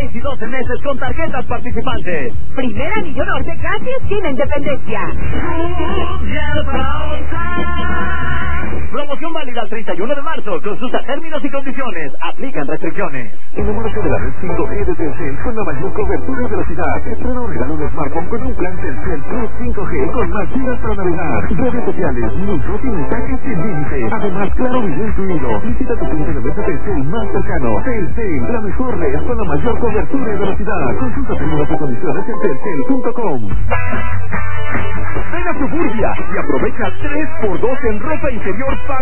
6 y 12 meses con tarjetas participantes. Primer anillo norte casi esquina Independencia. Promoción válida el 31 de marzo. Consulta términos y condiciones. Aplican restricciones. Enamórate de la red 5G de Telcel con la mayor cobertura y velocidad. Estrena un regalo de smartphone con un plan Telcel Plus 5G con más gigas para navegar, redes sociales, muchos y mensajes sin límite. Además, claro video incluido. Visita tu punto de venta Telcel más cercano. Telcel, la mejor red con la mayor cobertura y velocidad. Consulta términos y condiciones en telcel.com. Ven a Suburbia y aprovecha 3x2 en ropa interior